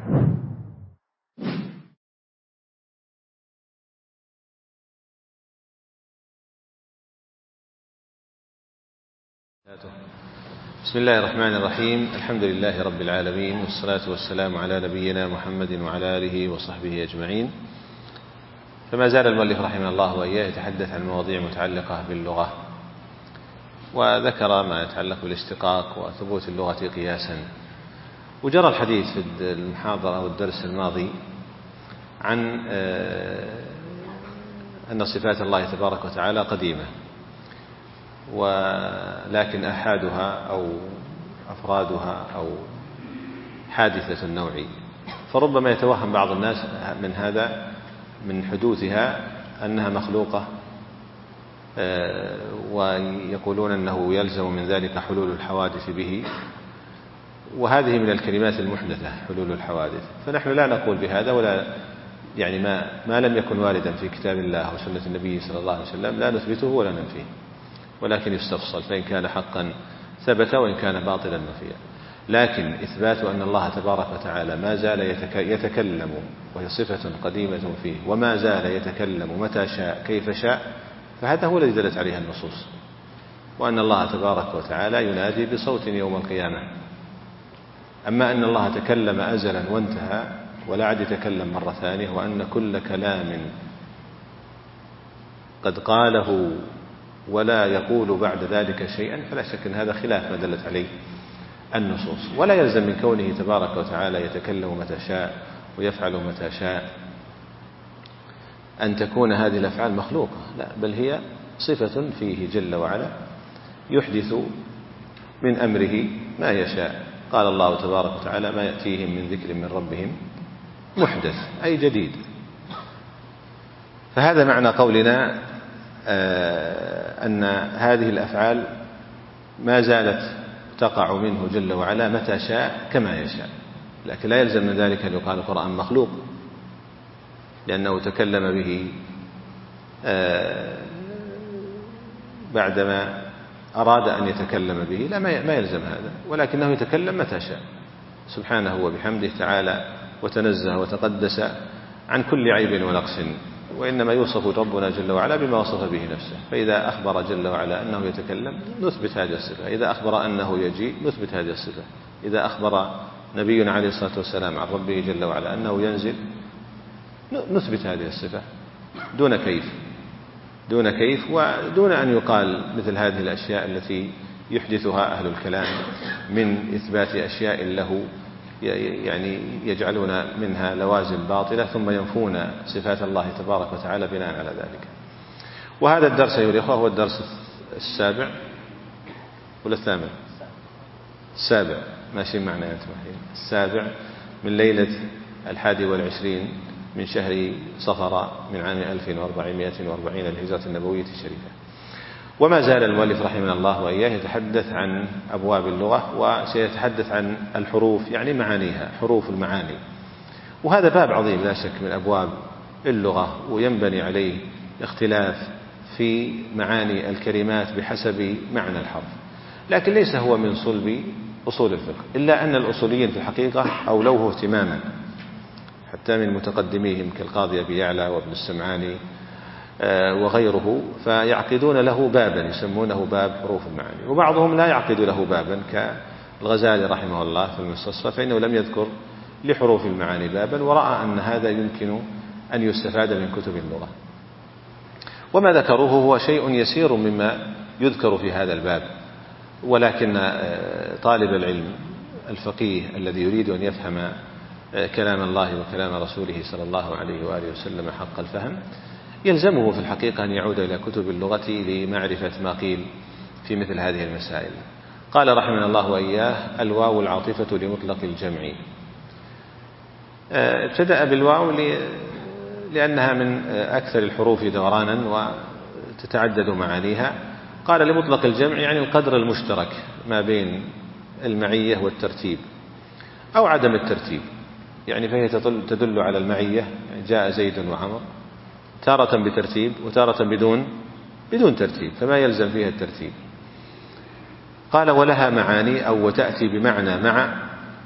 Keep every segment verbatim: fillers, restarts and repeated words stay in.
بسم الله الرحمن الرحيم. الحمد لله رب العالمين، والصلاة والسلام على نبينا محمد وعلى آله وصحبه أجمعين. فما زال المؤلف رحمه الله وإياه يتحدث عن مواضيع متعلقة باللغة، وذكر ما يتعلق بالاشتقاق وثبوت اللغة قياسا. وجرى الحديث في المحاضرة أو الدرس الماضي عن أن صفات الله تبارك وتعالى قديمة، ولكن أحادها أو أفرادها أو حادثة النوع، فربما يتوهم بعض الناس من هذا من حدوثها أنها مخلوقة، ويقولون أنه يلزم من ذلك حلول الحوادث به، وهذه من الكلمات المحدثة حلول الحوادث. فنحن لا نقول بهذا، ولا يعني ما, ما لم يكن واردا في كتاب الله وسنة النبي صلى الله عليه وسلم لا نثبته ولا ننفيه، ولكن يستفصل، فإن كان حقا ثبت وإن كان باطلا نفيا. لكن إثبات أن الله تبارك وتعالى ما زال يتكلم، وهي صفة قديمة فيه، وما زال يتكلم متى شاء كيف شاء، فهذا هو الذي دلت عليه النصوص. وأن الله تبارك وتعالى ينادي بصوت يوم القيامة. أما أن الله تكلم أزلا وانتهى ولا عاد يتكلم مرة ثانية، وأن كل كلام قد قاله ولا يقول بعد ذلك شيئا، فلا شك أن هذا خلاف ما دلت عليه النصوص. ولا يلزم من كونه تبارك وتعالى يتكلم متى شاء ويفعل متى شاء أن تكون هذه الأفعال مخلوقة، لا، بل هي صفة فيه جل وعلا يحدث من أمره ما يشاء. قال الله تبارك وتعالى: ما يأتيهم من ذكر من ربهم محدث، أي جديد. فهذا معنى قولنا أن هذه الأفعال ما زالت تقع منه جل وعلا متى شاء كما يشاء، لكن لا يلزم من ذلك أن يقال القرآن مخلوق لأنه تكلم به بعدما أراد أن يتكلم به، لا، ما يلزم هذا، ولكنه يتكلم متى شاء سبحانه وبحمده تعالى وتنزه وتقدس عن كل عيب ونقص. وإنما يوصف ربنا جل وعلا بما وصف به نفسه. فإذا أخبر جل وعلا أنه يتكلم نثبت هذه الصفة، إذا أخبر أنه يجيء نثبت هذه الصفة، إذا أخبر نبينا عليه الصلاة والسلام عن ربه جل وعلا أنه ينزل نثبت هذه الصفة دون كيف دون كيف ودون أن يقال مثل هذه الأشياء التي يحدثها أهل الكلام من إثبات أشياء له يعني يجعلون منها لوازم باطلة ثم ينفون صفات الله تبارك وتعالى بناء على ذلك. وهذا الدرس أيها الأخوة هو الدرس السابع ولا الثامن؟ السابع، ماشي معنا يا تمحين. السابع من ليلة الحادي والعشرين من شهر صفر من عام ألف وأربعمائة وأربعين الهجرة النبوية الشريفة. وما زال المؤلف رحمه الله وإياه يتحدث عن أبواب اللغة، وسيتحدث عن الحروف يعني معانيها، حروف المعاني. وهذا باب عظيم لا شك من أبواب اللغة، وينبني عليه اختلاف في معاني الكلمات بحسب معنى الحرف، لكن ليس هو من صلب أصول الفقه، إلا أن الأصوليين في الحقيقة أولوه اهتماما، حتى من متقدميهم كالقاضي أبي يعلى وابن السمعاني وغيره، فيعقدون له بابا يسمونه باب حروف المعاني. وبعضهم لا يعقد له بابا كالغزالي رحمه الله في المستصفى، فإنه لم يذكر لحروف المعاني بابا، ورأى أن هذا يمكن أن يستفاد من كتب اللغة. وما ذكروه هو شيء يسير مما يذكر في هذا الباب، ولكن طالب العلم الفقيه الذي يريد أن يفهم كلام الله وكلام رسوله صلى الله عليه وآله وسلم حق الفهم يلزمه في الحقيقة أن يعود إلى كتب اللغة لمعرفة ما قيل في مثل هذه المسائل. قال رحمه الله وإياه: الواو العاطفة لمطلق الجمع. ابتدأ بالواو لأنها من أكثر الحروف دورانا وتتعدد معانيها. قال لمطلق الجمع يعني القدر المشترك ما بين المعية والترتيب أو عدم الترتيب، يعني فهي تدل على المعية، جاء زيد وعمر تارة بترتيب وتارة بدون بدون ترتيب، فما يلزم فيها الترتيب. قال: ولها معاني أو وتأتي بمعنى مع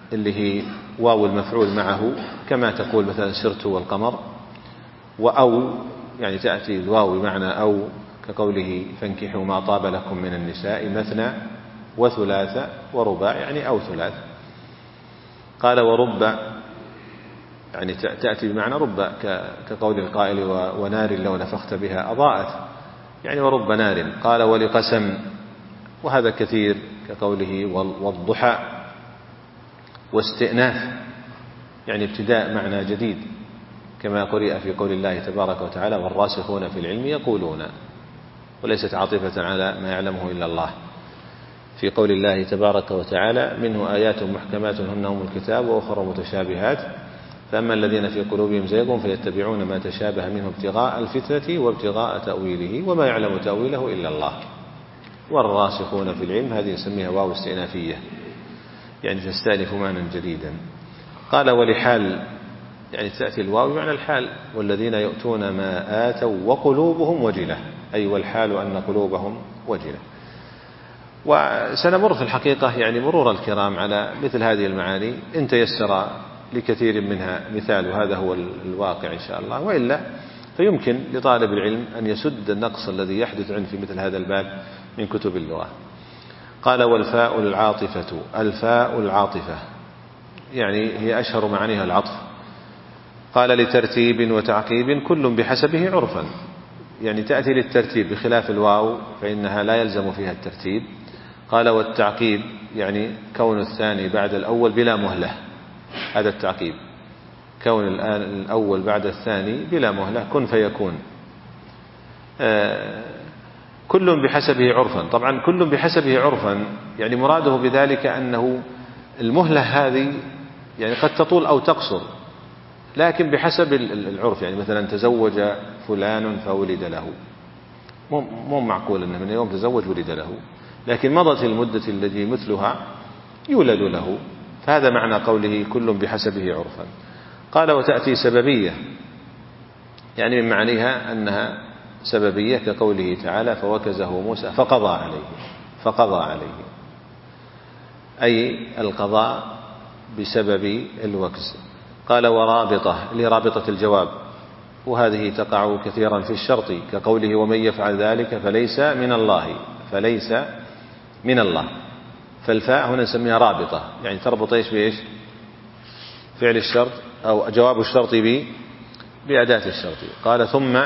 اللي هي واو المفعول معه، كما تقول مثلا سرت والقمر، وأو يعني تأتي الواو بمعنى أو كقوله فانكحوا ما طاب لكم من النساء مثنى وثلاث ورباع يعني أو ثلاث. قال ورب يعني تأتي بمعنى رب كقول القائل ونار لو نفخت بها أضاءت يعني ورب نار. قال ولقسم، وهذا كثير كقوله والضحى، واستئناف يعني ابتداء معنى جديد، كما قرئ في قول الله تبارك وتعالى والراسخون في العلم يقولون، وليست عاطفة على ما يعلمه إلا الله. في قول الله تبارك وتعالى منه آيات محكمات هن أم الكتاب وأخرى متشابهات فأما الذين في قلوبهم زيغ فيتبعون ما تشابه منه ابتغاء الفتنة وابتغاء تأويله وما يعلم تأويله إلا الله. والراسخون في العلم هذه نسميها واو استئنافية يعني تستأنف معنى جديدا. قال ولحال يعني تأتي الواو بمعنى الحال والذين يؤتون ما آتوا وقلوبهم وجلة، أي والحال أن قلوبهم وجلة. وسنمر في الحقيقة يعني مرور الكرام على مثل هذه المعاني إن تيسر لكثير منها مثال، وهذا هو الواقع إن شاء الله، وإلا فيمكن لطالب العلم أن يسد النقص الذي يحدث عنه في مثل هذا الباب من كتب اللغة. قال والفاء العاطفة، الفاء العاطفة يعني هي أشهر معانيها العطف. قال لترتيب وتعقيب كل بحسبه عرفا، يعني تأتي للترتيب بخلاف الواو فإنها لا يلزم فيها الترتيب. قال والتعقيب يعني كون الثاني بعد الأول بلا مهلة، هذا التعقيب، كون الآن الأول بعد الثاني بلا مهلة كن فيكون. آه كل بحسبه عرفا، طبعا كل بحسبه عرفا يعني مراده بذلك أنه المهلة هذه يعني قد تطول أو تقصر، لكن بحسب العرف. يعني مثلا تزوج فلان فولد له، مو معقول أنه من يوم تزوج ولد له، لكن مضت المدة التي مثلها يولد له، فهذا معنى قوله كل بحسبه عرفا. قال وتأتي سببية يعني من معانيها أنها سببية كقوله تعالى فوكزه موسى فقضى عليه، فقضى عليه أي القضاء بسبب الوكز. قال ورابطة لرابطة الجواب، وهذه تقع كثيرا في الشرط كقوله ومن يفعل ذلك فليس من الله، فليس من الله، فالفاء هنا نسميها رابطة يعني تربط ايش بايش فعل الشرط أو جواب الشرط بأداة الشرط. قال ثم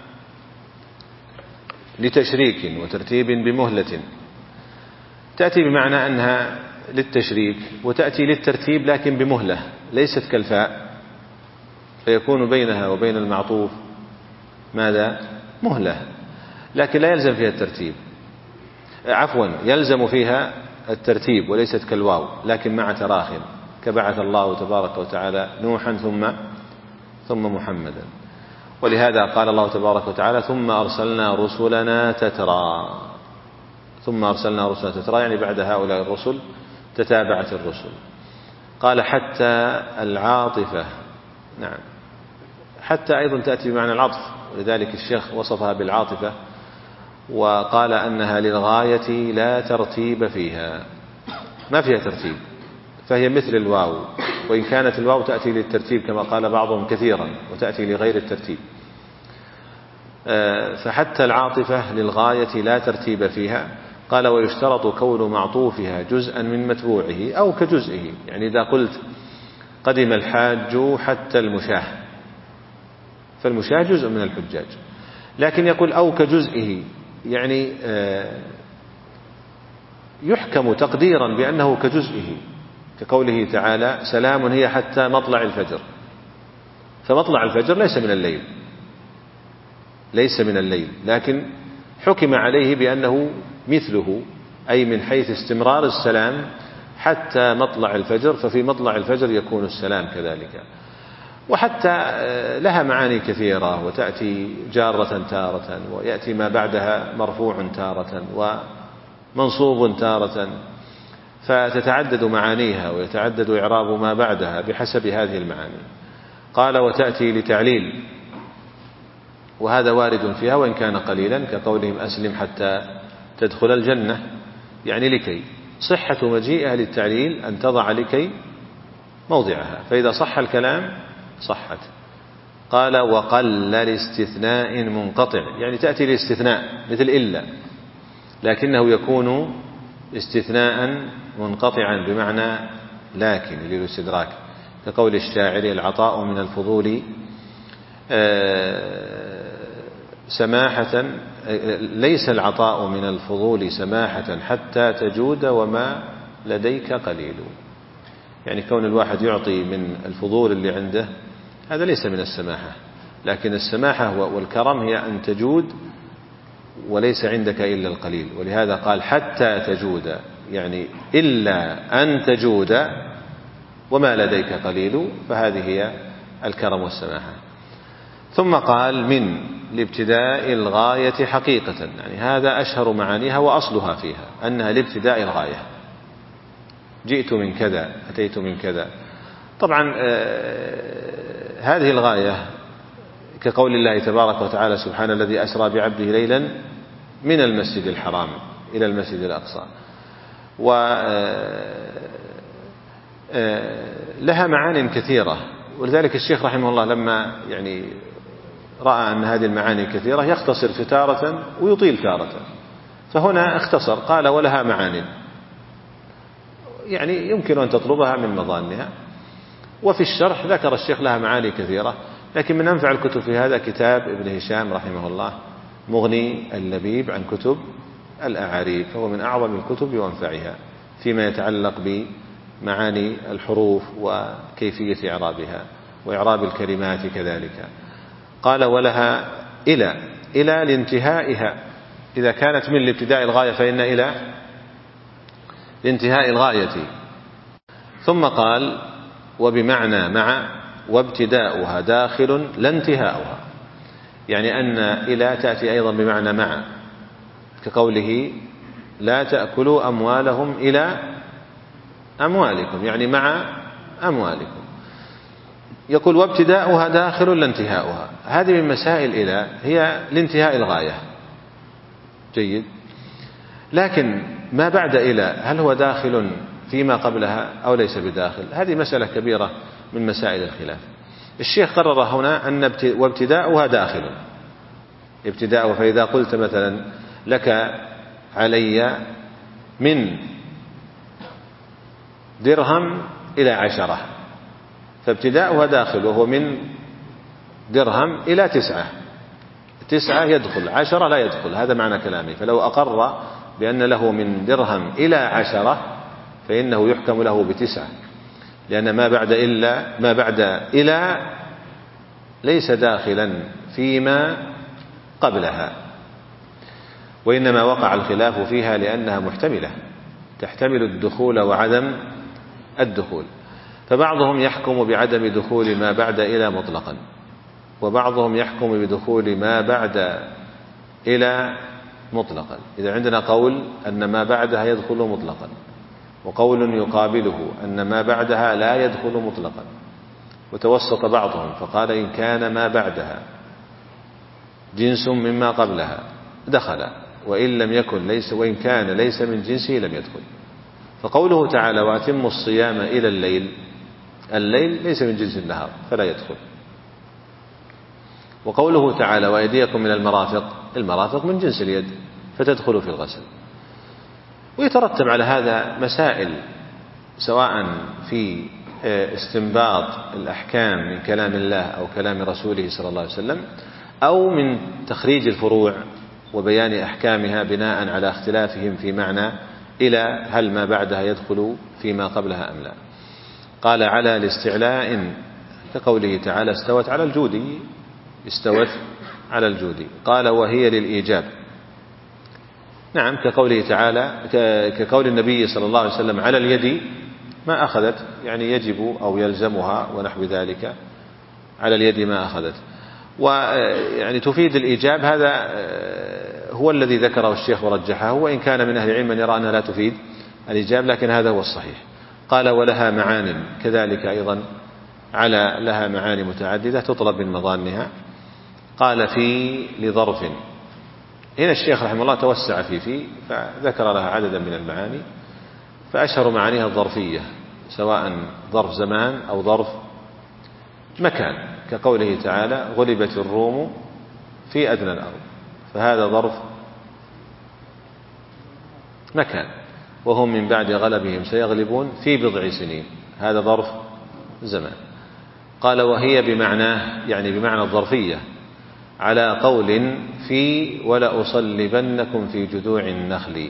لتشريك وترتيب بمهلة، تأتي بمعنى أنها للتشريك وتأتي للترتيب لكن بمهلة ليست كالفاء، فيكون بينها وبين المعطوف ماذا مهلة، لكن لا يلزم فيها الترتيب، عفوا يلزم فيها الترتيب وليست كالواو لكن مع تراخٍ كبعث الله تبارك وتعالى نوحا ثم ثم محمدا. ولهذا قال الله تبارك وتعالى ثم أرسلنا رسلنا تترى، ثم أرسلنا رسلنا تترى يعني بعد هؤلاء الرسل تتابعت الرسل. قال حتى العاطفة، نعم حتى أيضا تأتي بمعنى العطف، ولذلك الشيخ وصفها بالعاطفة وقال أنها للغاية لا ترتيب فيها، ما فيها ترتيب، فهي مثل الواو، وإن كانت الواو تأتي للترتيب كما قال بعضهم كثيرا وتأتي لغير الترتيب. فحتى العاطفة للغاية لا ترتيب فيها. قال ويشترط كون معطوفها جزءا من متبوعه أو كجزئه، يعني إذا قلت قدم الحاج حتى المشاه فالمشاه جزء من الحجاج، لكن يقول أو كجزئه يعني يحكم تقديرا بأنه كجزئه كقوله تعالى سلام هي حتى مطلع الفجر، فمطلع الفجر ليس من الليل، ليس من الليل لكن حكم عليه بأنه مثله، أي من حيث استمرار السلام حتى مطلع الفجر، ففي مطلع الفجر يكون السلام كذلك. وحتى لها معاني كثيرة وتأتي جارة تارة، ويأتي ما بعدها مرفوع تارة ومنصوب تارة، فتتعدد معانيها ويتعدد إعراب ما بعدها بحسب هذه المعاني. قال وتأتي لتعليل، وهذا وارد فيها وإن كان قليلا كقولهم أسلم حتى تدخل الجنة، يعني لكي صحة مجيئها للتعليل أن تضع لكي موضعها، فإذا صح الكلام صحت. قال وقل لاستثناء منقطع، يعني تأتي الاستثناء مثل إلا، لكنه يكون استثناء منقطعا بمعنى لكن للاستدراك، كقول الشاعر العطاء من الفضول سماحة، ليس العطاء من الفضول سماحة حتى تجود وما لديك قليل. يعني كون الواحد يعطي من الفضول اللي عنده هذا ليس من السماحة، لكن السماحة والكرم هي أن تجود وليس عندك إلا القليل. ولهذا قال حتى تجود، يعني إلا أن تجود وما لديك قليل، فهذه هي الكرم والسماحة. ثم قال من لابتداء الغاية حقيقة، يعني هذا أشهر معانيها وأصلها فيها أنها لابتداء الغاية، جئت من كذا، أتيت من كذا. طبعا هذه الغاية كقول الله تبارك وتعالى سبحان الذي أسرى بعبده ليلا من المسجد الحرام إلى المسجد الأقصى، ولها معان كثيرة. ولذلك الشيخ رحمه الله لما يعني رأى أن هذه المعاني كثيرة يختصر في تارة ويطيل تارة، فهنا اختصر قال ولها معان، يعني يمكن أن تطلبها من مظانها. وفي الشرح ذكر الشيخ لها معاني كثيرة، لكن من أنفع الكتب في هذا كتاب ابن هشام رحمه الله مغني اللبيب عن كتب الأعاريف، فهو من أعظم الكتب وأنفعها فيما يتعلق بمعاني الحروف وكيفية إعرابها وإعراب الكلمات كذلك. قال ولها إلى، إلى لانتهائها، إذا كانت من لابتداء الغاية فإن إلى لانتهاء الغاية. ثم قال وبمعنى مع وابتداؤها داخل لا انتهاؤها، يعني أن إلى تأتي أيضا بمعنى مع، كقوله لا تأكلوا أموالهم إلى أموالكم، يعني مع أموالكم. يقول وابتداؤها داخل لا انتهاؤها، هذه من مسائل إلى هي لانتهاء الغاية، جيد. لكن ما بعد إلى هل هو داخل فيما قبلها أو ليس بداخل؟ هذه مسألة كبيرة من مسائل الخلاف. الشيخ قرر هنا أن وابتداؤها داخل، ابتداؤها، فإذا قلت مثلا لك علي من درهم إلى عشرة، فابتداؤها داخل، وهو من درهم إلى تسعة، تسعة يدخل، عشرة لا يدخل، هذا معنى كلامي. فلو أقر بأن له من درهم إلى عشرة فإنه يحكم له بتسعة، لأن ما بعد إلا ما بعد إلى ليس داخلا فيما قبلها، وإنما وقع الخلاف فيها لأنها محتملة، تحتمل الدخول وعدم الدخول. فبعضهم يحكم بعدم دخول ما بعد إلى مطلقا، وبعضهم يحكم بدخول ما بعد إلى مطلقا. إذا عندنا قول أن ما بعدها يدخل مطلقا، وقول يقابله أن ما بعدها لا يدخل مطلقا، وتوسط بعضهم فقال إن كان ما بعدها جنس مما قبلها دخل، وإن لم يكن ليس، وإن كان ليس من جنسه لم يدخل. فقوله تعالى وأتموا الصيام إلى الليل، الليل ليس من جنس النهار فلا يدخل. وقوله تعالى وأيديكم من المرافق، المرافق من جنس اليد فتدخل في الغسل. ويترتب على هذا مسائل، سواء في استنباط الأحكام من كلام الله أو كلام رسوله صلى الله عليه وسلم، أو من تخريج الفروع وبيان أحكامها بناء على اختلافهم في معنى إلى هل ما بعدها يدخل فيما قبلها أم لا. قال على الاستعلاء كقوله تعالى استوت على الجود، استوت على الجود. قال وهي للإيجاب، نعم، كقوله تعالى كقول النبي صلى الله عليه وسلم على اليد ما أخذت، يعني يجب أو يلزمها ونحو ذلك، على اليد ما أخذت. ويعني تفيد الإيجاب، هذا هو الذي ذكره الشيخ ورجحه، وإن كان من أهل العلم من يرى أنها لا تفيد الإيجاب، لكن هذا هو الصحيح. قال ولها معان، كذلك أيضا على لها معاني متعددة تطلب من مظانها. قال في لظرف، هنا الشيخ رحمه الله توسع في في فذكر لها عددا من المعاني، فأشهر معانيها الظرفية، سواء ظرف زمان أو ظرف مكان، كقوله تعالى غلبت الروم في أدنى الأرض، فهذا ظرف مكان، وهم من بعد غلبهم سيغلبون في بضع سنين، هذا ظرف زمان. قال وهي بمعناه، يعني بمعنى الظرفية، على قول في ولأصلبنكم في جذوع النخل.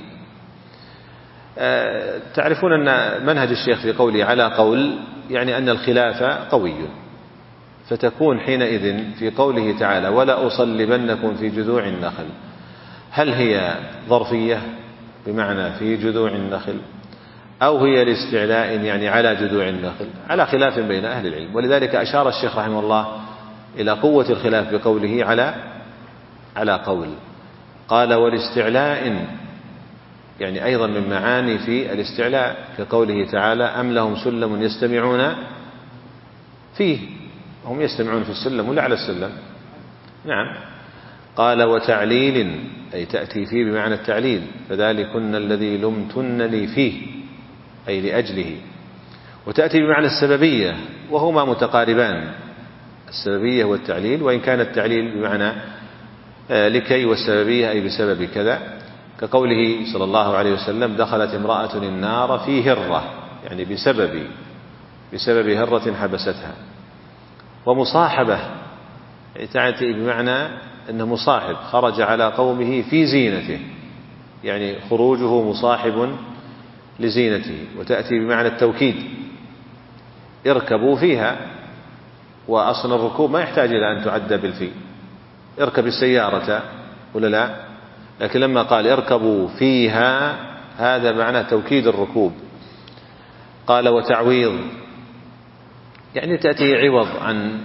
تعرفون أن منهج الشيخ في قوله على قول يعني أن الخلاف قوي، فتكون حينئذ في قوله تعالى ولأصلبنكم في جذوع النخل، هل هي ظرفية بمعنى في جذوع النخل، أو هي لاستعلاء يعني على جذوع النخل؟ على خلاف بين أهل العلم، ولذلك أشار الشيخ رحمه الله إلى قوة الخلاف بقوله على على قول. قال والاستعلاء يعني أيضا من معاني في الاستعلاء، كقوله تعالى أم لهم سلم يستمعون فيه، هم يستمعون في السلم ولا على السلم؟ نعم. قال وتعليل أي تأتي فيه بمعنى التعليل، فذلكن الذي لمتنني فيه أي لأجله. وتأتي بمعنى السببية، وهما متقاربان، السببية والتعليل، وإن كان التعليل بمعنى لكي، والسببية أي بسبب كذا، كقوله صلى الله عليه وسلم دخلت امرأة النار في هرة، يعني بسبب بسبب هرة حبستها. ومصاحبة تأتي بمعنى أنه مصاحب، خرج على قومه في زينته، يعني خروجه مصاحب لزينته. وتأتي بمعنى التوكيد، اركبوا فيها، وأصل الركوب ما يحتاج إلى أن تعد بالفي، اركب السيارة ولا لا، لكن لما قال اركبوا فيها هذا معنى توكيد الركوب. قال وتعويض يعني تأتي عوض عن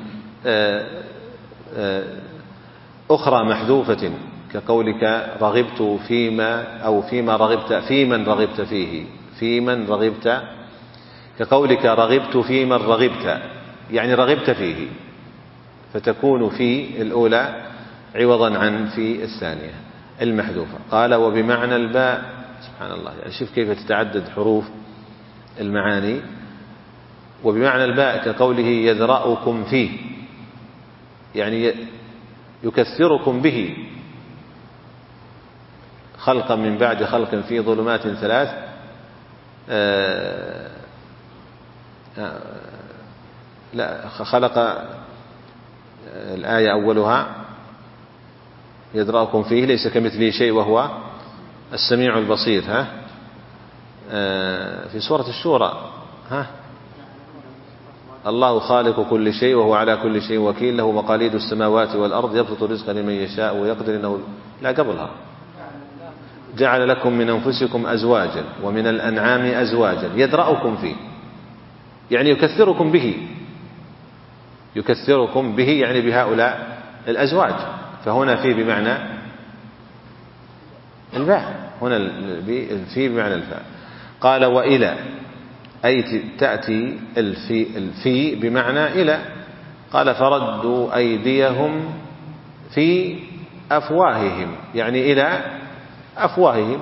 أخرى محذوفة، كقولك رغبت فيما أو فيما رغبت في من رغبت فيه، في من رغبت، كقولك رغبت في من رغبت يعني رغبت فيه، فتكون في الأولى عوضا عن في الثانية المحذوفة. قال وبمعنى الباء، سبحان الله، يعني شوف كيف تتعدد حروف المعاني. وبمعنى الباء كقوله يذرأكم فيه، يعني يكثركم به، خلقا من بعد خلق في ظلمات ثلاث. آه آه لا خلق الآية أولها يدرأكم فيه ليس كمثله شيء وهو السميع البصير. ها آه في سورة الشورى ها الله خالق كل شيء وهو على كل شيء وكيل له مقاليد السماوات والأرض يبسط الرزق لمن يشاء ويقدر إنه لا قبلها جعل لكم من أنفسكم أزواجا ومن الأنعام أزواجا يدرأكم فيه يعني يكثركم به، يكثركم به يعني بهؤلاء الأزواج. فهنا في بمعنى الباء، هنا في بمعنى الفاء. قال وإلى أي تأتي الفي, الفي بمعنى إلى. قال فردوا أيديهم في أفواههم يعني إلى أفواههم.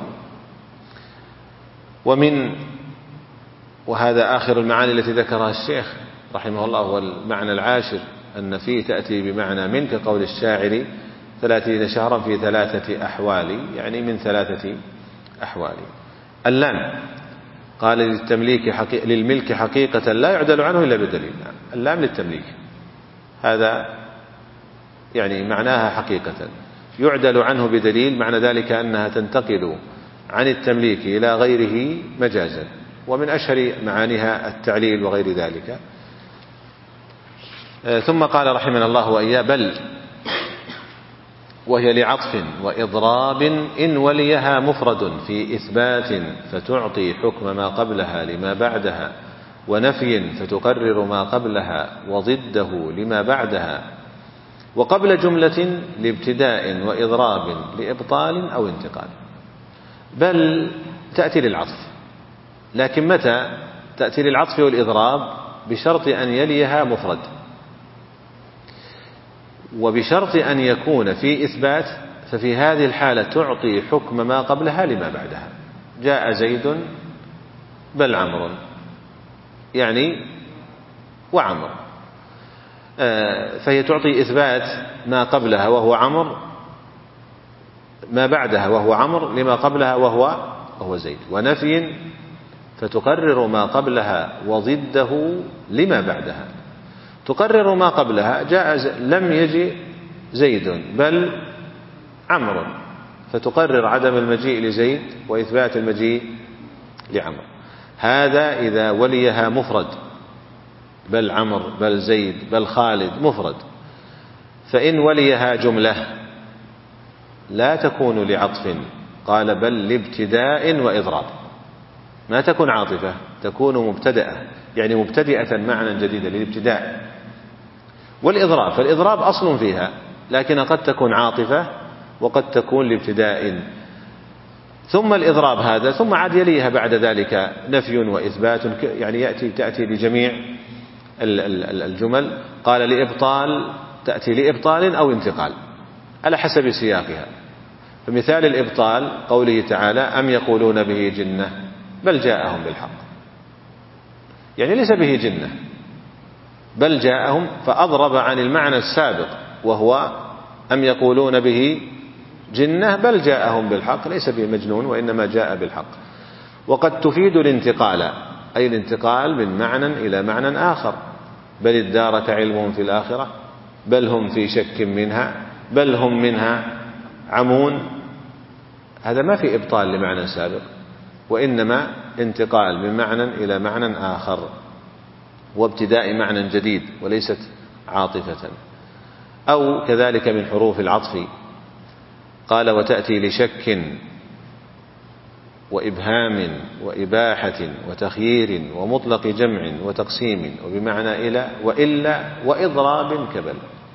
ومن وهذا آخر المعاني التي ذكرها الشيخ رحمه الله هو المعنى العاشر، أن فيه تأتي بمعنى من، كقول الشاعر ثلاثين شهرا في ثلاثة أحوال يعني من ثلاثة أحوال. اللام قال للتمليك حقيقة للملك حقيقة لا يعدل عنه إلا بدليل. اللام للتمليك هذا يعني معناها حقيقة يعدل عنه بدليل، معنى ذلك أنها تنتقل عن التمليك إلى غيره مجازا. ومن أشهر معانيها التعليل وغير ذلك. ثم قال رحمنا الله وإياه بل وهي لعطف وإضراب إن وليها مفرد في إثبات فتعطي حكم ما قبلها لما بعدها، ونفي فتقرر ما قبلها وضده لما بعدها، وقبل جملة لابتداء وإضراب لإبطال أو انتقال. بل تأتي للعطف، لكن متى تأتي للعطف والإضراب؟ بشرط أن يليها مفرد، وبشرط أن يكون في إثبات، ففي هذه الحالة تعطي حكم ما قبلها لما بعدها. جاء زيد بل عمرو، يعني وعمر، فهي تعطي إثبات ما قبلها وهو عمر، ما بعدها وهو عمر لما قبلها وهو وهو زيد، ونفي فتقرر ما قبلها وضده لما بعدها. تقرر ما قبلها، جاء لم يجي زيد بل عمرو، فتقرر عدم المجيء لزيد وإثبات المجيء لعمرو. هذا إذا وليها مفرد، بل عمرو بل زيد بل خالد مفرد. فإن وليها جملة لا تكون لعطف، قال بل لابتداء وإضراب، ما تكون عاطفة، تكون مبتدأة، يعني مبتدئة معنى جديدا للابتداء والإضراب. فالإضراب أصل فيها، لكن قد تكون عاطفة وقد تكون لابتداء، ثم الإضراب هذا، ثم عاد يليها بعد ذلك نفي وإثبات، يعني يأتي تأتي لجميع الجمل. قال لإبطال، تأتي لإبطال أو انتقال على حسب سياقها. فمثال الإبطال قوله تعالى أم يقولون به جنة بل جاءهم بالحق، يعني ليس به جنة بل جاءهم، فأضرب عن المعنى السابق وهو أم يقولون به جنة بل جاءهم بالحق، ليس به مجنون وإنما جاء بالحق. وقد تفيد الانتقال، أي الانتقال من معنى إلى معنى آخر، بل ادارك علمهم في الآخرة بل هم في شك منها بل هم منها عمون. هذا ما في إبطال لمعنى سابق، وإنما انتقال من معنى إلى معنى آخر وابتداء معنى جديد وليست عاطفة. أو كذلك من حروف العطف، قال وتأتي لشك وإبهام وإباحة وتخيير ومطلق جمع وتقسيم وبمعنى إلى وإلا وإضراب كبل.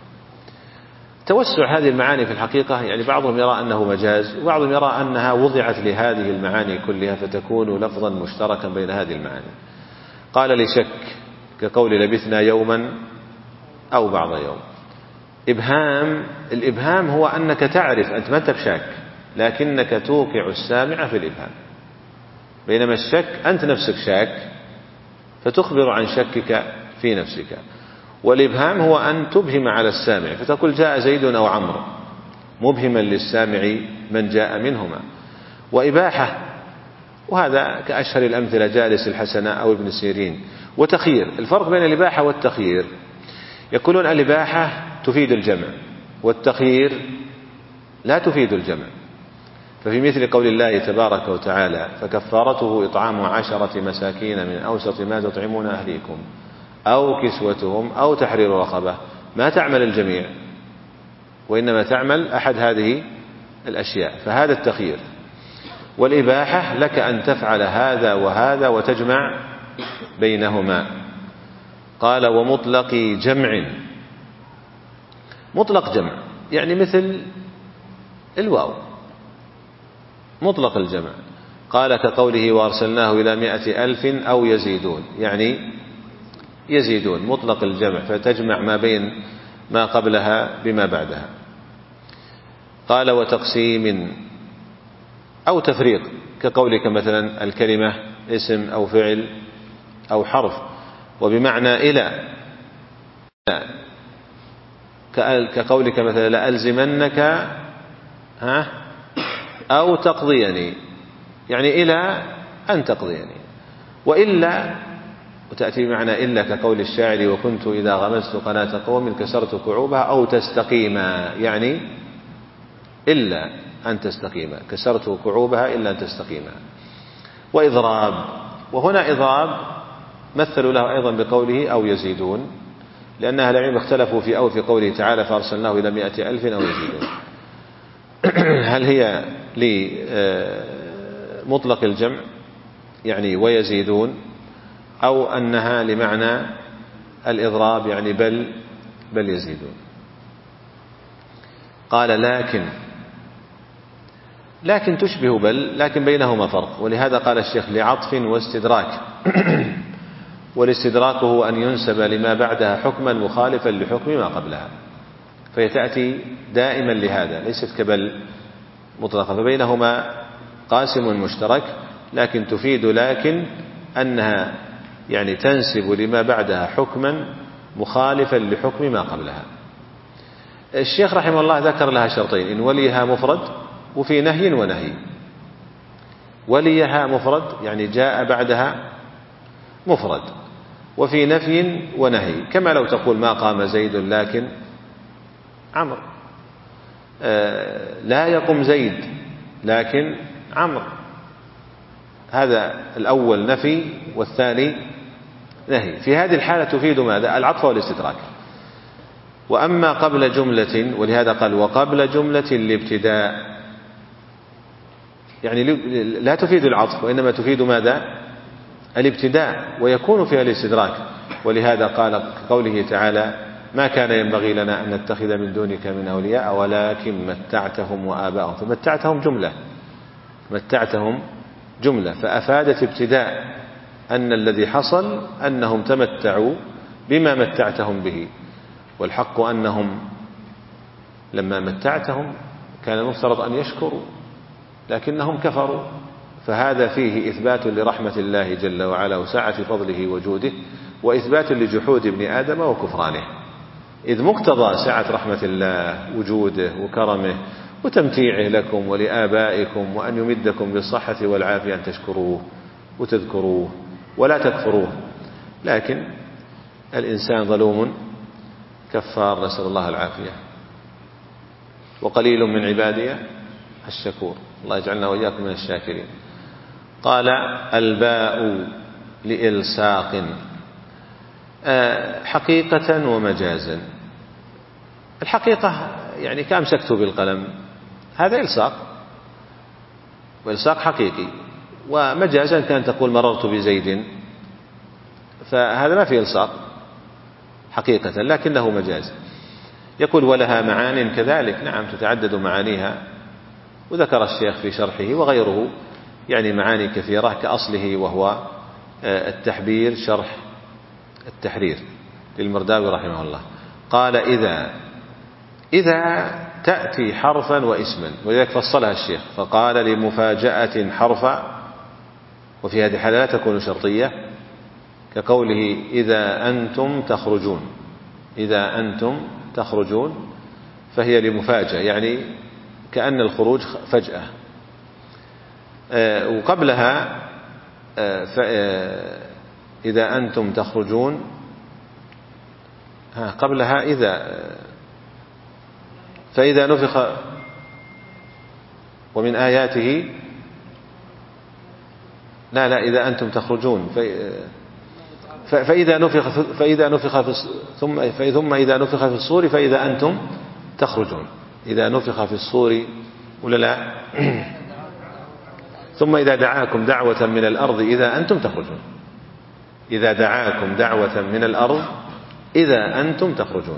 توسع هذه المعاني في الحقيقة، يعني بعضهم يرى أنه مجاز، وبعضهم يرى أنها وضعت لهذه المعاني كلها فتكون لفظا مشتركا بين هذه المعاني. قال لشك كقول لبثنا يوما أو بعض يوم. إبهام، الإبهام هو أنك تعرف، أنت ما أنت بشاك لكنك توقع السامع في الإبهام، بينما الشك أنت نفسك شاك فتخبر عن شكك في نفسك. والإبهام هو أن تبهم على السامع فتقول جاء زيد أو عمرو، مبهما للسامع من جاء منهما. وإباحة، وهذا كأشهر الأمثلة جالس الحسن أو ابن سيرين. وتخيير، الفرق بين الإباحة والتخيير، يقولون الإباحة تفيد الجمع والتخيير لا تفيد الجمع. ففي مثل قول الله تبارك وتعالى فكفارته إطعام عشرة مساكين من أوسط ما تطعمون أهليكم أو كسوتهم أو تحرير رقبة، ما تعمل الجميع وإنما تعمل أحد هذه الأشياء، فهذا التخيير. والإباحة لك أن تفعل هذا وهذا وتجمع بينهما. قال ومطلق جمع، مطلق جمع يعني مثل الواو، مطلق الجمع. قال كقوله وأرسلناه إلى مائة ألف أو يزيدون، يعني يزيدون، مطلق الجمع فتجمع ما بين ما قبلها بما بعدها. قال وتقسيم أو تفريق كقولك مثلا الكلمة اسم أو فعل أو حرف، وبمعنى إلى، كقولك مثلا لألزمنك ها أو تقضيني، يعني إلى أن تقضيني. وإلا، وتأتي بمعنى إلا كقول الشاعر وكنت إذا غمزت قناة قوم كسرت كعوبها أو تستقيما، يعني إلا أن تستقيما، كسرت كعوبها إلا أن تستقيما. وإضراب، وهنا إضراب مثلوا له أيضا بقوله أو يزيدون، لأن أهل العلم اختلفوا في أو في قوله تعالى فأرسلناه إلى مائة ألف أو يزيدون، هل هي لمطلق الجمع يعني ويزيدون، أو أنها لمعنى الإضراب يعني بل بل يزيدون. قال لكن، لكن تشبه بل، لكن بينهما فرق، ولهذا قال الشيخ لعطف واستدراك. والاستدراك هو أن ينسب لما بعدها حكما مخالفا لحكم ما قبلها، فهي تأتي دائما لهذا، ليست كبل مطلقا، فبينهما قاسم مشترك، لكن تفيد لكن أنها يعني تنسب لما بعدها حكما مخالفا لحكم ما قبلها. الشيخ رحمه الله ذكر لها شرطين: إن وليها مفرد، وفي نهي ونهي. وليها مفرد يعني جاء بعدها مفرد، وفي نفي ونهي، كما لو تقول ما قام زيد لكن عمرو، لا يقم زيد لكن عمرو. هذا الأول نفي والثاني نهي. في هذه الحالة تفيد ماذا؟ العطف والاستدراك. وأما قبل جملة، ولهذا قال وقبل جملة الابتداء، يعني لا تفيد العطف وإنما تفيد ماذا؟ الابتداء، ويكون فيها الاستدراك. ولهذا قال قوله تعالى: ما كان ينبغي لنا أن نتخذ من دونك من أولياء ولكن متعتهم وآباءهم. فمتعتهم جملة، متعتهم جملة، فأفادت ابتداء، أن الذي حصل أنهم تمتعوا بما متعتهم به، والحق أنهم لما متعتهم كان المفترض أن يشكروا لكنهم كفروا، فهذا فيه إثبات لرحمة الله جل وعلا وسعة فضله وجوده، وإثبات لجحود ابن آدم وكفرانه، إذ مقتضى سعة رحمة الله وجوده وكرمه وتمتيعه لكم ولآبائكم وأن يمدكم بالصحة والعافية أن تشكروه وتذكروه ولا تكفروه. لكن الإنسان ظلوم كفار، نسأل الله العافية، وقليل من عبادي الشكور. الله يجعلنا وإياكم من الشاكرين. قال: الباء لإلصاق حقيقة ومجازا. الحقيقة يعني كأمسكت بالقلم، هذا إلصاق، وإلصاق حقيقي. ومجازا كان تقول مررت بزيد، فهذا ما فيه إلصاق حقيقة لكنه مجاز. يقول: ولها معان كذلك. نعم، تتعدد معانيها، وذكر الشيخ في شرحه وغيره يعني معاني كثيرة كأصله وهو التحبير شرح التحرير للمرداوي رحمه الله. قال: إذا إذا تأتي حرفا واسما، ولذلك فصلها الشيخ فقال: لمفاجأة حرفا، وفي هذه الحالة لا تكون شرطية، كقوله: إذا أنتم تخرجون. إذا أنتم تخرجون فهي لمفاجأة، يعني كأن الخروج فجأة. وقبلها إذا أنتم تخرجون، قبلها إذا فإذا نفخ ومن آياته لا لا إذا أنتم تخرجون فإذا نفخ فإذا نفخ في ثم ثم إذا نفخ في الصور فإذا أنتم تخرجون. إذا نفخ في الصور ولا لا ثم إذا دعاكم دعوة من الأرض إذا أنتم تخرجون. إذا دعاكم دعوة من الأرض إذا أنتم تخرجون.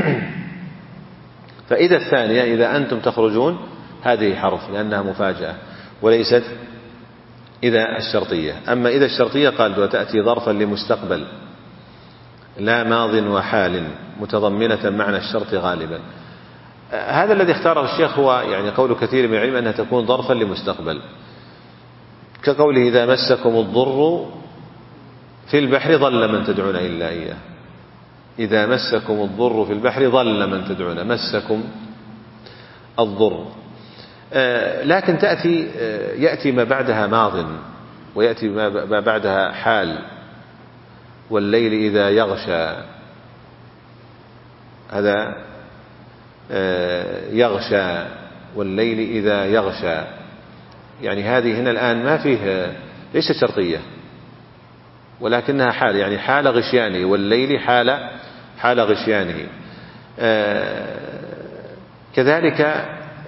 فإذا الثانية إذا أنتم تخرجون هذه حرف لأنها مفاجأة وليست إذا الشرطية. أما إذا الشرطية قال وتأتي ظرفا لمستقبل لا ماض وحال متضمنة معنى الشرط غالبا. هذا الذي اختاره الشيخ هو يعني قول كثير من العلم أنها تكون ظرفا لمستقبل، كقوله إذا مسكم الضر في البحر ضل من تدعون إلا إياه. إذا مسكم الضر في البحر ضل من تدعون، مسكم الضر. لكن تأتي يأتي ما بعدها ماض ويأتي ما بعدها حال. والليل إذا يغشى، هذا يغشى، والليل إذا يغشى، يعني هذه هنا الآن ما فيه ليست شرطية ولكنها حال، يعني حال غشيانه، والليل حال حال غشيانه. كذلك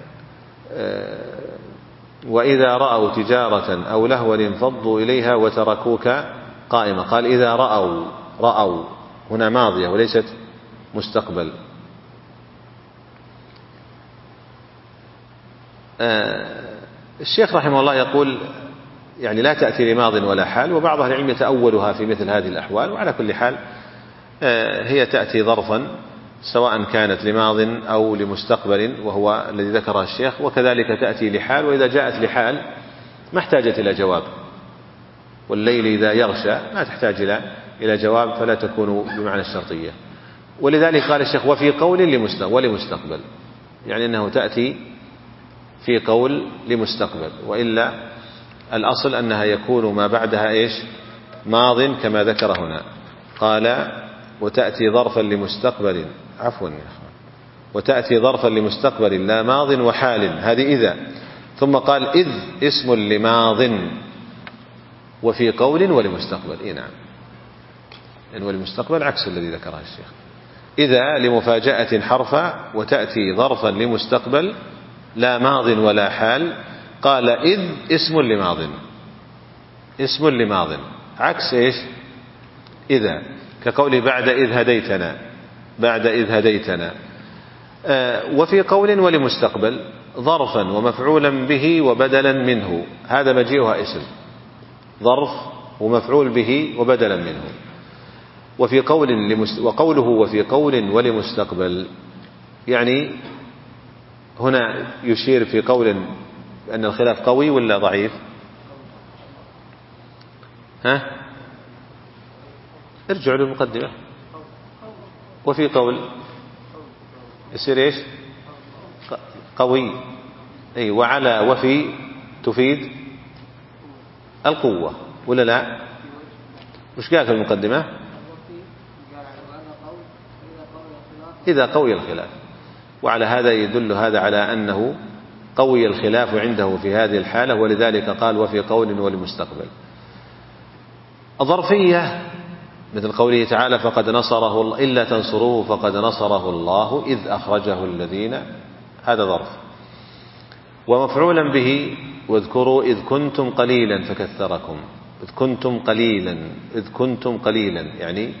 وإذا رأوا تجارة أو لهوا انفضوا إليها وتركوك قائمة. قال إذا رأوا، رأوا هنا ماضية وليست مستقبل. الشيخ رحمه الله يقول يعني لا تأتي لماض ولا حال، وبعض أهل العلم يتأولها في مثل هذه الأحوال. وعلى كل حال هي تأتي ظرفا سواء كانت لماض أو لمستقبل وهو الذي ذكره الشيخ، وكذلك تأتي لحال، وإذا جاءت لحال ما احتاجت إلى جواب والليل إذا يغشى ما تحتاج إلى إلى جواب، فلا تكون بمعنى الشرطية. ولذلك قال الشيخ وفي قول لمستقبل، يعني أنه تأتي في قول لمستقبل، وإلا الأصل أنها يكون ما بعدها إيش ماض كما ذكر هنا. قال وتأتي ظرفا لمستقبل، عفوا يا أخوان، وتأتي ظرفا لمستقبل لا ماض وحال، هذه إذا. ثم قال إذ اسم لماض وفي قول ولمستقبل. إيه نعم، إن ولمستقبل عكس الذي ذكره الشيخ. إذا لمفاجأة حرفا، وتأتي ظرفا لمستقبل لا ماض ولا حال. قال إذ اسم لماض، اسم لماض عكس إيش إذا، كقوله بعد إذ هديتنا، بعد إذ هديتنا. آه وفي قول ولمستقبل ظرفا ومفعولا به وبدلا منه، هذا مجيئها اسم ظرف ومفعول به وبدلا منه. وفي قول لمست... وقوله وفي قول ولمستقبل، يعني هنا يشير في قول أن الخلاف قوي ولا ضعيف؟ ها ارجعوا للمقدمة. وفي قول يصير ايش قوي، اي وعلى وفي تفيد القوة ولا لا؟ وش قال في المقدمة؟ إذا قوي الخلاف، وعلى هذا يدل هذا على أنه قوي الخلاف عنده في هذه الحالة، ولذلك قال وفي قول ولمستقبل. الظرفية مثل قوله تعالى فقد نصره الله إلا تنصروه فقد نصره الله إذ أخرجه الذين، هذا ظرف. ومفعولا به واذكروا إذ كنتم قليلا فكثركم، إذ كنتم قليلا، إذ كنتم قليلا يعني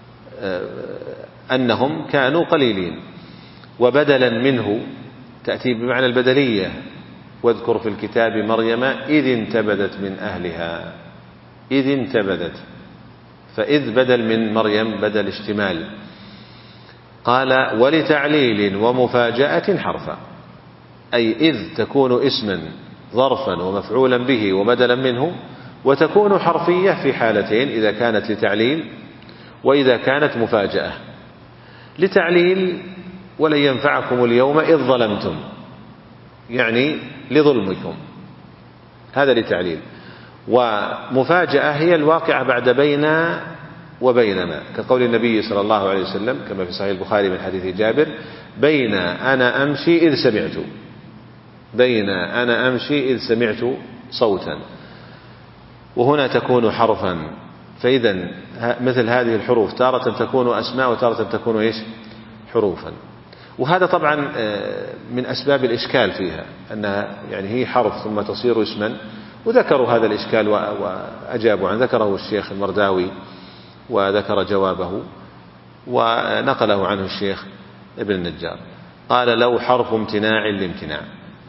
أنهم كانوا قليلين. وبدلا منه تأتي بمعنى البدلية، واذكر في الكتاب مريم إذ انتبذت من أهلها، إذ انتبذت، فإذ بدل من مريم بدل اشتمال. قال ولتعليل ومفاجأة حرفا، أي إذ تكون اسما ظرفا ومفعولا به وبدلا منه، وتكون حرفية في حالتين، إذا كانت لتعليل وإذا كانت مفاجأة. لتعليل ولن ينفعكم اليوم إذ ظلمتم، يعني لظلمكم، هذا لتعليل. ومفاجأة هي الواقعة بعد بين وبينما، كقول النبي صلى الله عليه وسلم كما في صحيح البخاري من حديث جابر بين أنا أمشي إذ سمعت، بين أنا أمشي إذ سمعت صوتا. وهنا تكون حرفا، فإذا مثل هذه الحروف تارة تكون أسماء وتارة تكون إيش حروفا. وهذا طبعا من أسباب الإشكال فيها، أنها يعني هي حرف ثم تصير اسما، وذكروا هذا الإشكال وأجابوا عنه، ذكره الشيخ المرداوي وذكر جوابه ونقله عنه الشيخ ابن النجار. قال لو حرف امتناع لامتناع،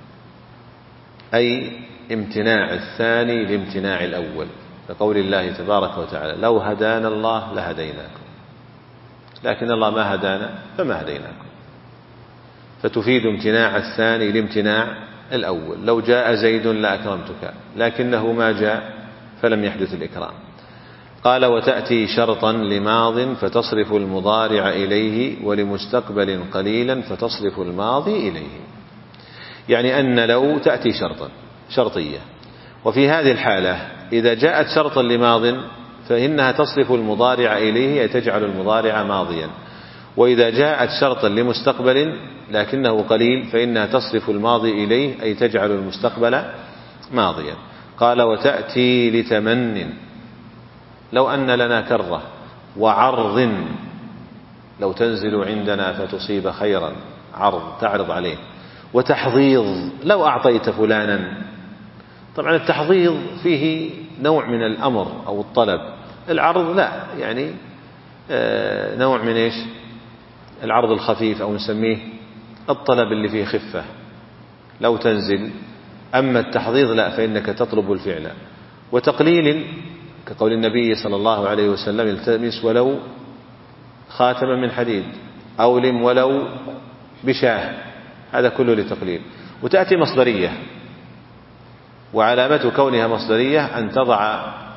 أي امتناع الثاني لامتناع الأول، كقول الله تبارك وتعالى لو هدانا الله لهديناكم، لكن الله ما هدانا فما هديناكم، فتفيد امتناع الثاني لامتناع الأول. لو جاء زيد لأكرمتك، لكنه ما جاء فلم يحدث الإكرام. قال وتأتي شرطا لماض فتصرف المضارع إليه، ولمستقبل قليلا فتصرف الماضي إليه، يعني أن لو تأتي شرطا شرطية. وفي هذه الحالة إذا جاءت شرطا لماض فإنها تصرف المضارع إليه، أي تجعل المضارع ماضيا. وإذا جاءت شرطا لمستقبل لكنه قليل فإنها تصرف الماضي إليه، أي تجعل المستقبل ماضيا. قال وتأتي لتمن، لو أن لنا كرة، وعرض، لو تنزل عندنا فتصيب خيرا، عرض تعرض عليه. وتحضيض، لو أعطيت فلانا. طبعا التحضيض فيه نوع من الأمر أو الطلب، العرض لا، يعني نوع من إيش العرض الخفيف، أو نسميه الطلب اللي فيه خفة، لو تنزل. أما التحضيض لا، فإنك تطلب الفعل. وتقليل كقول النبي صلى الله عليه وسلم التمس ولو خاتما من حديد، أو لم ولو بشاه، هذا كله لتقليل. وتأتي مصدرية، وعلامة كونها مصدرية أن تضع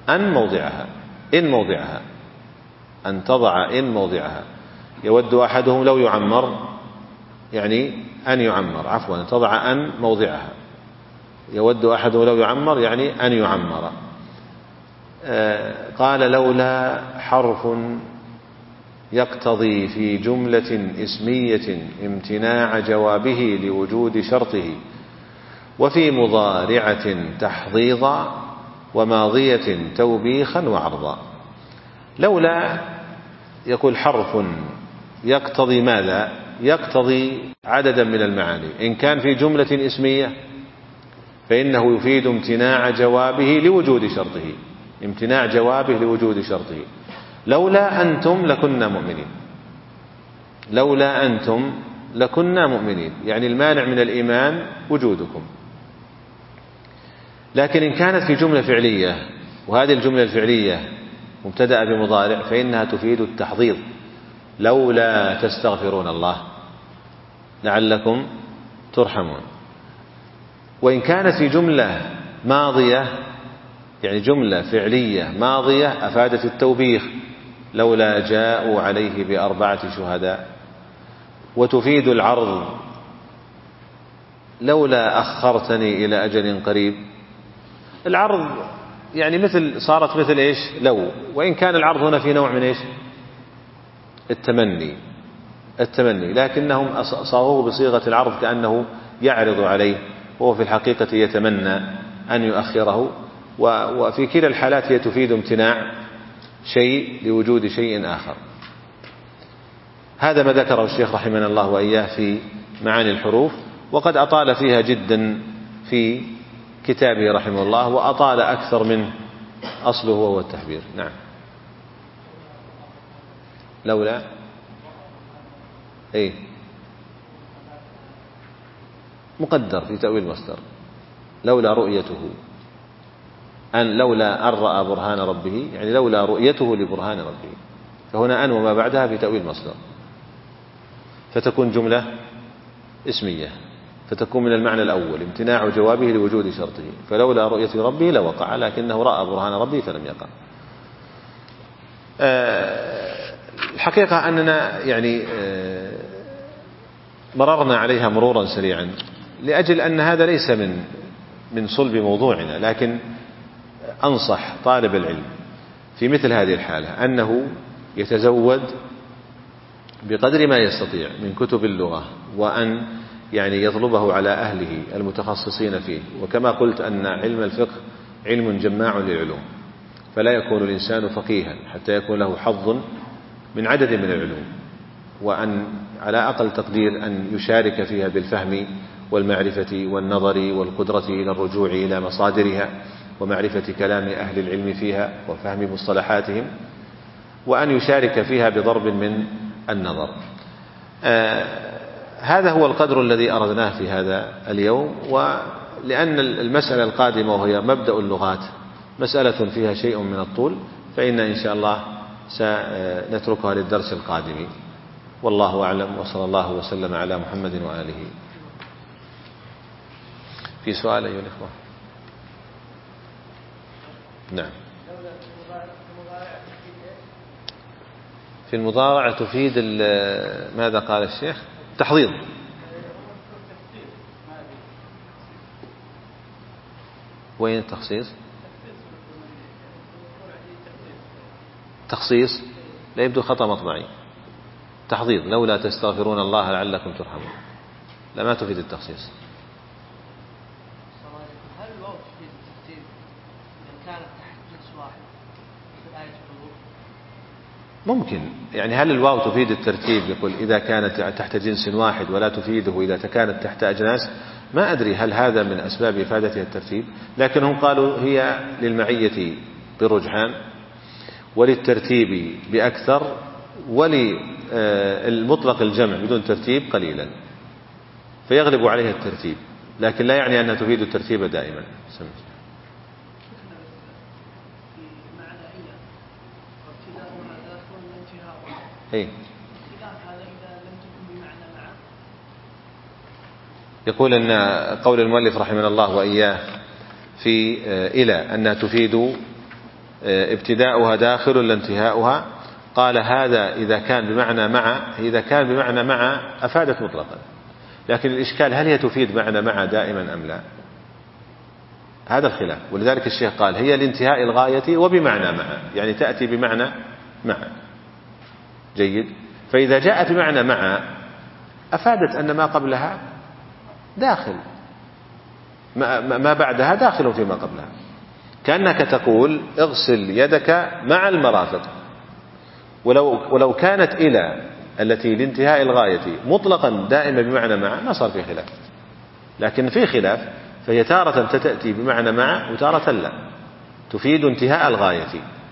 أن موضعها، إن موضعها، أن تضع إن موضعها. يود أحدهم لو يعمر، يعني أن يعمر، عفوا أن تضع أن موضعها. يود أحدهم لو يعمر يعني أن يعمر. آه قال لولا حرف يقتضي في جملة اسمية امتناع جوابه لوجود شرطه، وفي مضارعة تحضيضا، وماضية توبيخا وعرضا. لولا يقول حرف يقتضي ماذا؟ يقتضي عددا من المعاني. إن كان في جملة اسمية فإنه يفيد امتناع جوابه لوجود شرطه، امتناع جوابه لوجود شرطه. لولا أنتم لكنا مؤمنين، لولا أنتم لكنا مؤمنين، يعني المانع من الإيمان وجودكم. لكن إن كانت في جملة فعلية، وهذه الجملة الفعلية مبتدأ بمضارع، فإنها تفيد التحضيض. لولا تستغفرون الله لعلكم ترحمون. وإن كانت في جملة ماضية، يعني جملة فعلية ماضية، أفادت التوبيخ. لولا جاءوا عليه بأربعة شهداء. وتفيد العرض. لولا أخرتني إلى أجل قريب. العرض يعني مثل صارت مثل إيش؟ لو. وإن كان العرض هنا في نوع من إيش؟ التمني، التمني، لكنهم صاغوه بصيغة العرض كأنه يعرض عليه، وهو في الحقيقة يتمنى أن يؤخره. وفي كلا الحالات هي تفيد امتناع شيء لوجود شيء آخر. هذا ما ذكره الشيخ رحمه الله وإياه في معاني الحروف، وقد أطال فيها جدا في كتابه رحمه الله، وأطال أكثر من أصله وهو التحبير. نعم. لولا أي مقدر في تأويل مصدر. لولا رؤيته، أن لولا أن رأى برهان ربه، يعني لولا رؤيته لبرهان ربه، فهنا أن وما بعدها في تأويل مصدر، فتكون جملة اسمية، فتكون من المعنى الأول امتناع جوابه لوجود شرطه. فلولا رؤية ربه لوقع، لكنه رأى برهان ربه فلم يقع. الحقيقة أننا يعني مررنا عليها مرورا سريعا لأجل أن هذا ليس من من صلب موضوعنا، لكن أنصح طالب العلم في مثل هذه الحالة أنه يتزود بقدر ما يستطيع من كتب اللغة، وأن يعني يطلبه على أهله المتخصصين فيه. وكما قلت أن علم الفقه علم جماع للعلوم، فلا يكون الإنسان فقيها حتى يكون له حظ من عدد من العلوم، وأن على أقل تقدير أن يشارك فيها بالفهم والمعرفة والنظر والقدرة إلى الرجوع إلى مصادرها ومعرفة كلام أهل العلم فيها وفهم مصطلحاتهم، وأن يشارك فيها بضرب من النظر. آه هذا هو القدر الذي أردناه في هذا اليوم. ولأن المسألة القادمة وهي مبدأ اللغات مسألة فيها شيء من الطول، فإن إن شاء الله سنتركها للدرس القادم. والله أعلم، وصلى الله وسلم على محمد وآله. في سؤال أيها الإخوة؟ نعم. في المضارعة تفيد ماذا قال الشيخ؟ تحضيض. وين التخصيص؟ تخصيص لا يبدو خطأ مطبعي. تحضيض لولا تستغفرون الله لعلكم ترحمون، لا ما تفيد التخصيص. هل الواو تفيد الترتيب إذا كانت تحت جنس واحد مثل آية الحروف؟ ممكن، يعني هل الواو تفيد الترتيب؟ يقول إذا كانت تحت جنس واحد، ولا تفيده إذا كانت تحت أجناس. ما أدري هل هذا من أسباب إفادتها الترتيب، لكنهم قالوا هي للمعية برجحان، وللترتيب بأكثر، وللمطلق الجمع بدون ترتيب قليلا، فيغلب عليها الترتيب، لكن لا يعني أنها تفيد الترتيب دائما. سمت. إيه؟ يقول أن قول المؤلف رحمه الله وإياه في إلى أنها تفيد ابتداؤها داخل ولا انتهاؤها؟ قال هذا إذا كان بمعنى مع، إذا كان بمعنى مع أفادت مطلقا، لكن الإشكال هل هي تفيد معنى مع دائما أم لا؟ هذا الخلاف. ولذلك الشيخ قال هي لانتهاء الغاية وبمعنى مع، يعني تأتي بمعنى مع. جيد. فإذا جاءت بمعنى مع أفادت أن ما قبلها داخل، ما بعدها داخل فيما قبلها، كأنك تقول اغسل يدك مع المرافق. ولو, ولو كانت إلى التي لانتهاء الغاية مطلقا دائما بمعنى مع ما صار في خلاف، لكن في خلاف، فهي تارة تأتي بمعنى مع وتارة لا، تفيد انتهاء الغاية.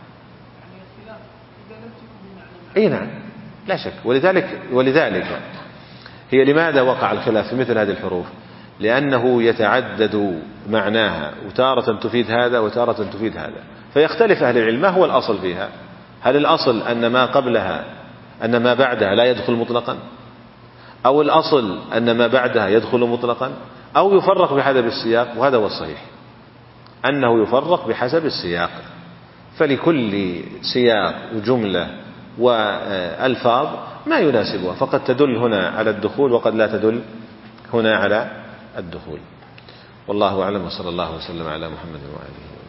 اي نعم لا شك. ولذلك, ولذلك هي لماذا وقع الخلاف في مثل هذه الحروف؟ لأنه يتعدد معناها، وتارة تفيد هذا وتارة تفيد هذا، فيختلف أهل العلم ما هو الأصل فيها. هل الأصل أن ما قبلها أن ما بعدها لا يدخل مطلقا، أو الأصل أن ما بعدها يدخل مطلقا، أو يفرق بحسب السياق؟ وهذا هو الصحيح، أنه يفرق بحسب السياق، فلكل سياق وجملة وألفاظ ما يناسبها، فقد تدل هنا على الدخول وقد لا تدل هنا على الدخول. والله أعلم، وصلى الله وسلم على محمد وآله.